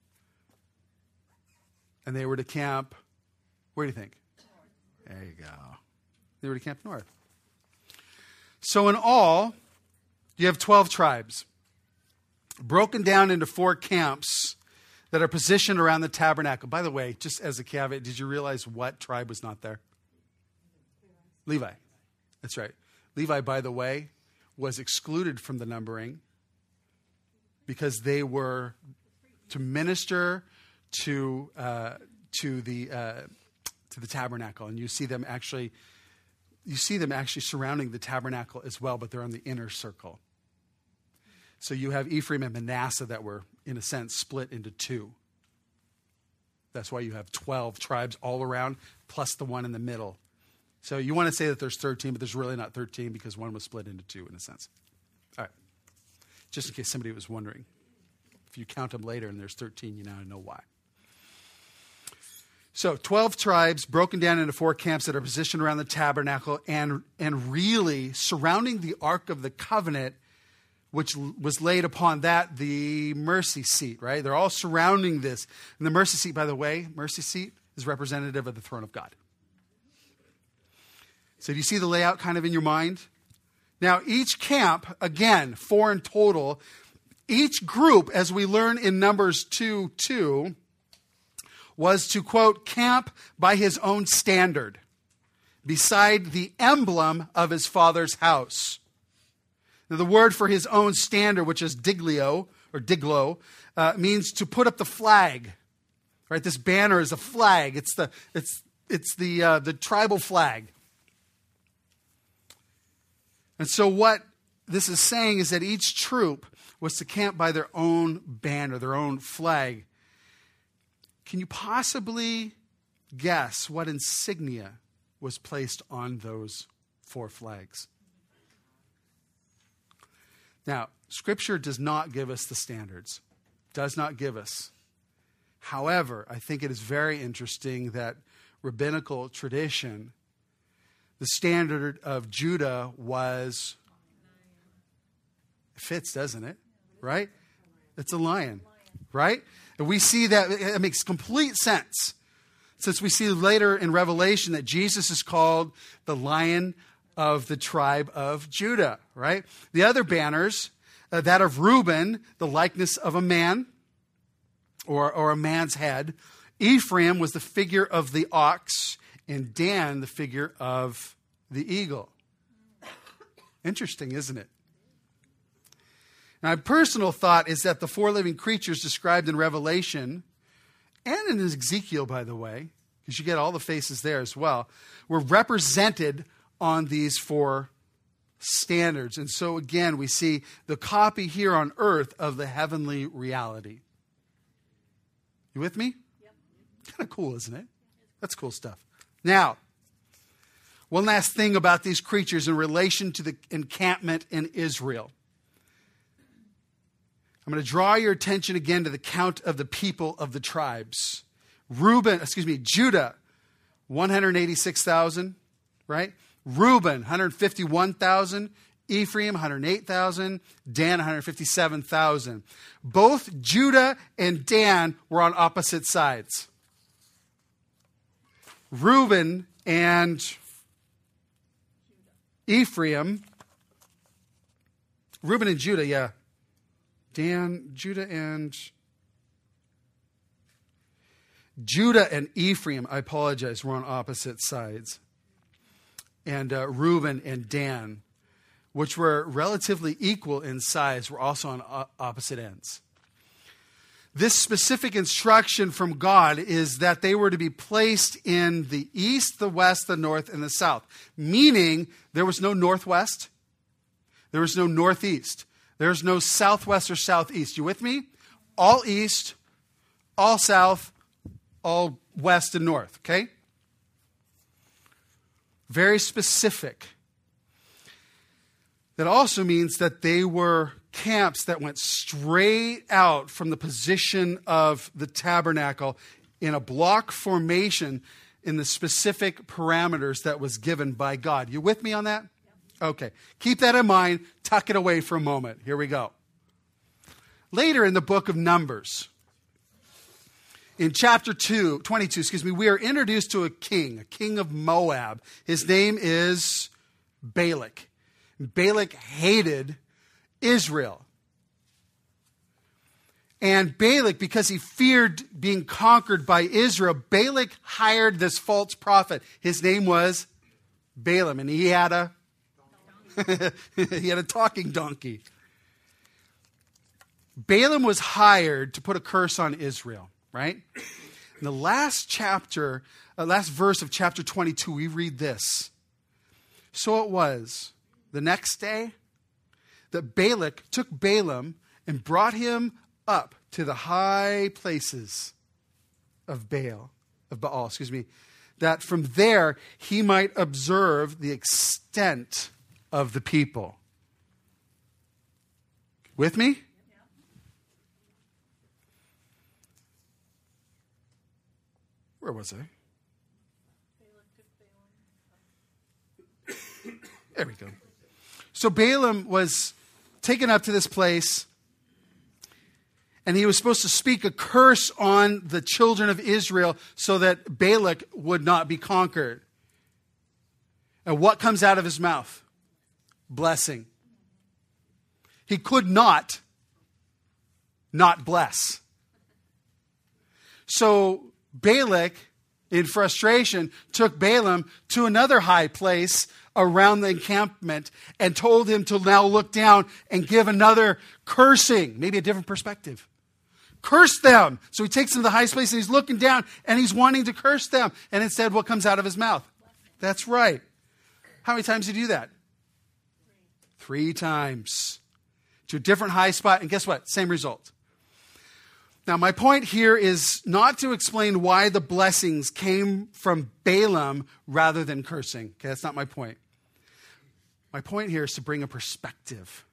And they were to camp, where do you think? There you go. They were to camp north. So in all, you have 12 tribes, broken down into 4 camps that are positioned around the tabernacle. By the way, just as a caveat, did you realize what tribe was not there? Levi. That's right. Levi, by the way, was excluded from the numbering because they were to minister to the tabernacle, and you see them actually surrounding the tabernacle as well, but they're on the inner circle. So you have Ephraim and Manasseh that were, in a sense, split into 2. That's why you have 12 tribes all around, plus the one in the middle. So you want to say that there's 13, but there's really not 13 because one was split into two in a sense. All right. Just in case somebody was wondering. If you count them later and there's 13, you now know why. So 12 tribes broken down into 4 camps that are positioned around the tabernacle and really surrounding the Ark of the Covenant, which was laid upon that, the mercy seat, right? They're all surrounding this. And the mercy seat, by the way, mercy seat is representative of the throne of God. So do you see the layout kind of in your mind? Now, each camp, again, 4 in total, each group, as we learn in Numbers 2:2, was to, quote, camp by his own standard, beside the emblem of his father's house. Now, the word for his own standard, which is diglio, or diglo, means to put up the flag. Right? This banner is a flag. It's the tribal flag. And so what this is saying is that each troop was to camp by their own banner, their own flag. Can you possibly guess what insignia was placed on those 4 flags? Now, Scripture does not give us the standards. Does not give us. However, I think it is very interesting that rabbinical tradition, the standard of Judah was, it fits, doesn't it? Right? It's a lion, right? And we see that it makes complete sense. Since we see later in Revelation that Jesus is called the Lion of the tribe of Judah, right? The other banners, that of Reuben, the likeness of a man or a man's head. Ephraim was the figure of the ox, and Dan the figure of the eagle. Interesting, isn't it? Now, my personal thought is that the 4 living creatures described in Revelation, and in Ezekiel, by the way, because you get all the faces there as well, were represented on these 4 standards. And so, again, we see the copy here on earth of the heavenly reality. You with me? Yep. Kind of cool, isn't it? That's cool stuff. Now, one last thing about these creatures in relation to the encampment in Israel. I'm going to draw your attention again to the count of the people of the tribes. Judah, 186,000, right? Reuben, 151,000. Ephraim, 108,000. Dan, 157,000. Both Judah and Dan were on opposite sides. Reuben and Ephraim. Reuben and Judah, yeah. Judah and Ephraim, I apologize, were on opposite sides. And Reuben and Dan, which were relatively equal in size, were also on opposite ends. This specific instruction from God is that they were to be placed in the east, the west, the north, and the south. Meaning there was no northwest, there was no northeast. There's no southwest or southeast. You with me? All east, all south, all west and north, okay? Very specific. That also means that they were camps that went straight out from the position of the tabernacle in a block formation in the specific parameters that was given by God. You with me on that? Okay, keep that in mind. Tuck it away for a moment. Here we go. Later in the book of Numbers, in chapter 22, we are introduced to a king of Moab. His name is Balak. Balak hated Israel. And Balak, because he feared being conquered by Israel, Balak hired this false prophet. His name was Balaam, and he had a talking donkey. Balaam was hired to put a curse on Israel, right? In the last verse of chapter 22, we read this. So it was the next day that Balak took Balaam and brought him up to the high places of Baal, that from there he might observe the extent of the people. With me? Where was I? There we go. So Balaam was taken up to this place, and he was supposed to speak a curse on the children of Israel so that Balak would not be conquered. And what comes out of his mouth? Blessing. He could not bless. So Balak, in frustration, took Balaam to another high place around the encampment and told him to now look down and give another cursing, maybe a different perspective. Curse them. So he takes him to the highest place and he's looking down and he's wanting to curse them. And instead, what comes out of his mouth? That's right. How many times did he do that? 3 times. To a different high spot. And guess what? Same result. Now, my point here is not to explain why the blessings came from Balaam rather than cursing. Okay, that's not my point. My point here is to bring a perspective.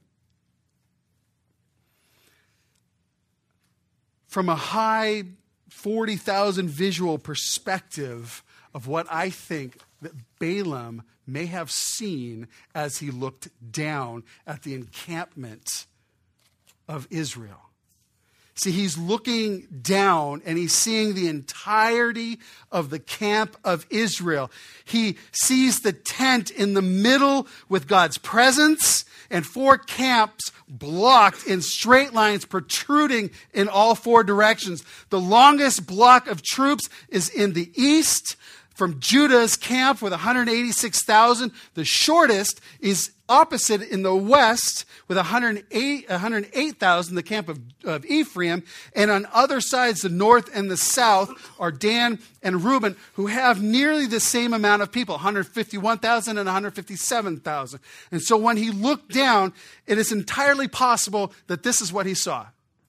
From a high 40,000 visual perspective of what I think that Balaam may have seen as he looked down at the encampment of Israel. See, he's looking down and he's seeing the entirety of the camp of Israel. He sees the tent in the middle with God's presence and 4 camps blocked in straight lines protruding in all 4 directions. The longest block of troops is in the east from Judah's camp with 186,000. The shortest is opposite in the west with 108,000, the camp of Ephraim. And on other sides, the north and the south, are Dan and Reuben, who have nearly the same amount of people, 151,000 and 157,000. And so when he looked down, it is entirely possible that this is what he saw.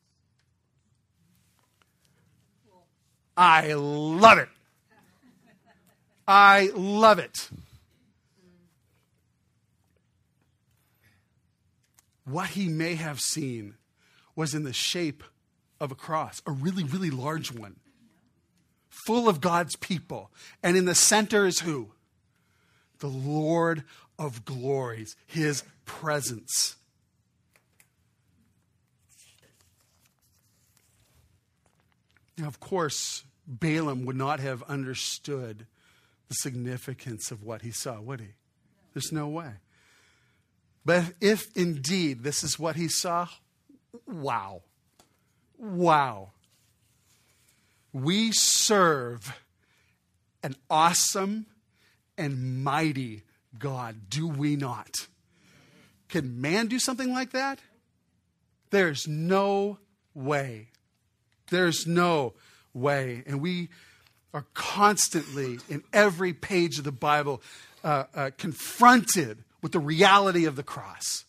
I love it. I love it. What he may have seen was in the shape of a cross, a really, really large one, full of God's people. And in the center is who? The Lord of glories, his presence. Now, of course, Balaam would not have understood the significance of what he saw, would he? There's no way. But if indeed this is what he saw, wow. Wow. We serve an awesome and mighty God, do we not? Can man do something like that? There's no way. There's no way. And we are constantly, in every page of the Bible, confronted with the reality of the cross.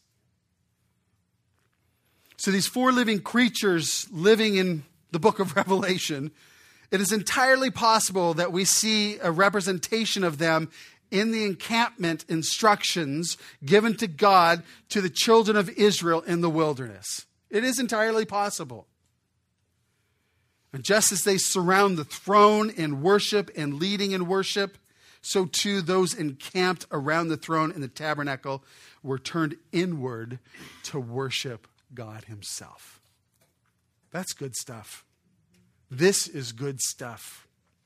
So these 4 living creatures living in the book of Revelation, it is entirely possible that we see a representation of them in the encampment instructions given to God to the children of Israel in the wilderness. It is entirely possible. And just as they surround the throne in worship and leading in worship, so too those encamped around the throne in the tabernacle were turned inward to worship God himself. That's good stuff. This is good stuff.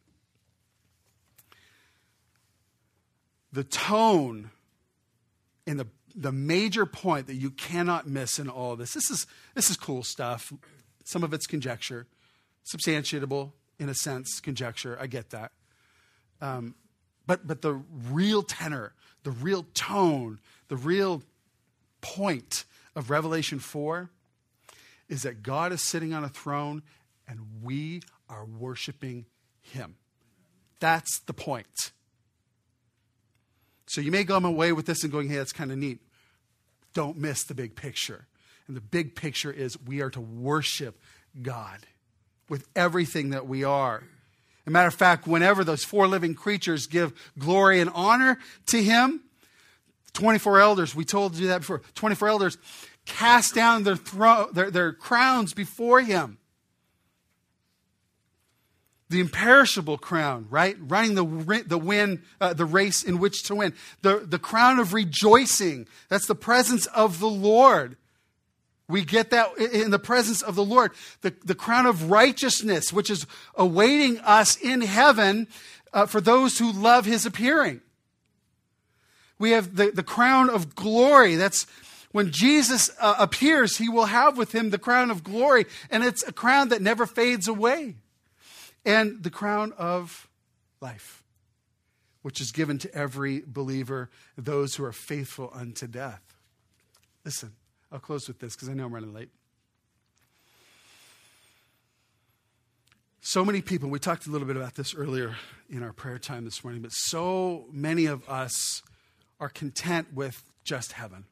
The tone and the major point that you cannot miss in all of this is cool stuff. Some of it's conjecture. Substantiable, in a sense, conjecture. I get that. But the real tenor, the real tone, the real point of Revelation 4 is that God is sitting on a throne and we are worshiping him. That's the point. So you may come away with this and going, hey, that's kind of neat. Don't miss the big picture. And the big picture is we are to worship God with everything that we are. As a matter of fact, whenever those 4 living creatures give glory and honor to him, 24 elders, we told you that before, 24 elders cast down their crowns before him. The imperishable crown, right? Running the race in which to win. The crown of rejoicing. That's the presence of the Lord. We get that in the presence of the Lord. The crown of righteousness, which is awaiting us in heaven for those who love his appearing. We have the crown of glory. That's when Jesus appears, he will have with him the crown of glory. And it's a crown that never fades away. And the crown of life, which is given to every believer, those who are faithful unto death. Listen, I'll close with this because I know I'm running late. So many people, we talked a little bit about this earlier in our prayer time this morning, but so many of us are content with just heaven.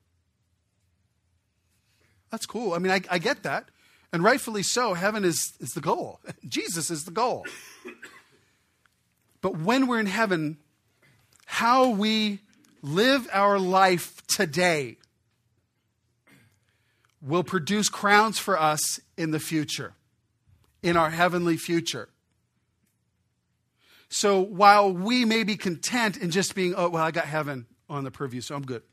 That's cool. I mean, I get that. And rightfully so, heaven is the goal. Jesus is the goal. But when we're in heaven, how we live our life today will produce crowns for us in the future, in our heavenly future. So while we may be content in just being, oh, well, I got heaven on the purview, so I'm good.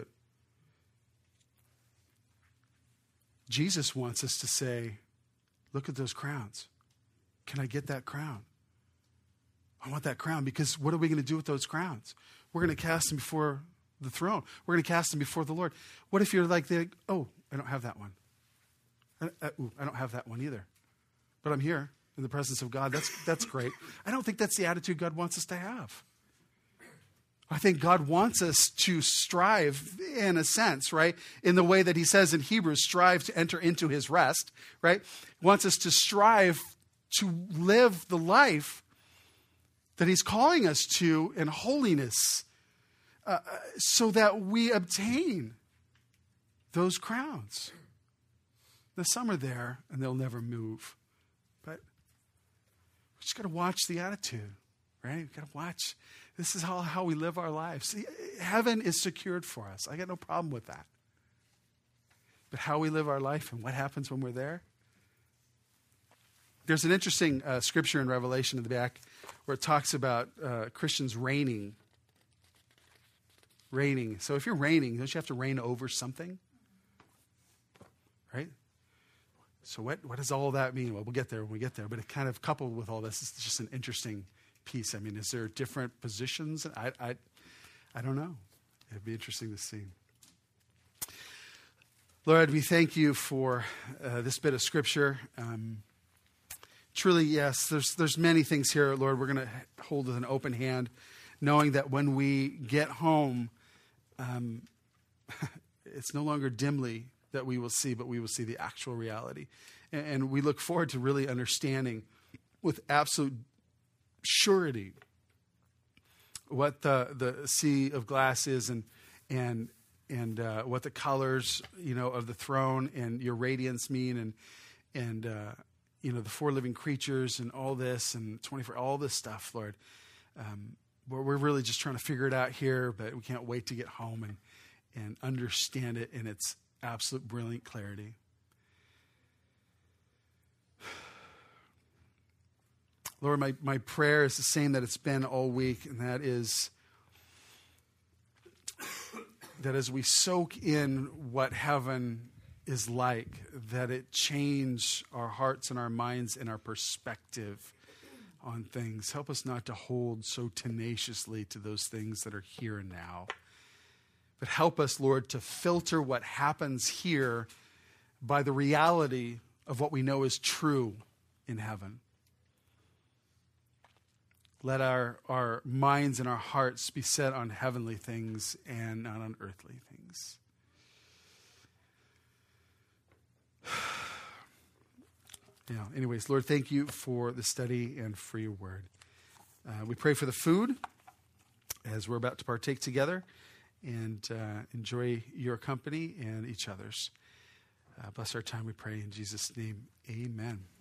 Jesus wants us to say, look at those crowns. Can I get that crown? I want that crown because what are we going to do with those crowns? We're going to cast them before the throne. We're going to cast them before the Lord. What if you're like, oh, I don't have that one. I don't have that one either. But I'm here in the presence of God. That's great. I don't think that's the attitude God wants us to have. I think God wants us to strive, in a sense, right? In the way that he says in Hebrews, strive to enter into his rest, right? He wants us to strive to live the life that he's calling us to in holiness so that we obtain those crowns. Now, some are there and they'll never move. But we just got to watch the attitude, right? We've got to watch. This is how we live our lives. See, heaven is secured for us. I got no problem with that. But how we live our life and what happens when we're there? There's an interesting scripture in Revelation in the back where it talks about Christians reigning. Reigning. So if you're reigning, don't you have to reign over something? Right? So what does all that mean? Well, we'll get there when we get there. But it kind of coupled with all this, it's just an interesting piece. I mean, is there different positions? I don't know. It'd be interesting to see. Lord, we thank you for this bit of scripture. Truly, yes, there's many things here, Lord, we're going to hold with an open hand, knowing that when we get home, it's no longer dimly that we will see, but we will see the actual reality. And we look forward to really understanding with absolute surety what the sea of glass is and what the colors, of the throne and your radiance mean and the 4 living creatures and all this and 24, all this stuff, Lord. We're really just trying to figure it out here, but we can't wait to get home and understand it in its absolute brilliant clarity. Lord, my prayer is the same that it's been all week, and that is that as we soak in what heaven is like, that it change our hearts and our minds and our perspective on things. Help us not to hold so tenaciously to those things that are here and now. But help us, Lord, to filter what happens here by the reality of what we know is true in heaven. Let our minds and our hearts be set on heavenly things and not on earthly things. Anyways, Lord, thank you for the study and for your word. We pray for the food as we're about to partake together and enjoy your company and each other's. Bless our time, we pray in Jesus' name. Amen.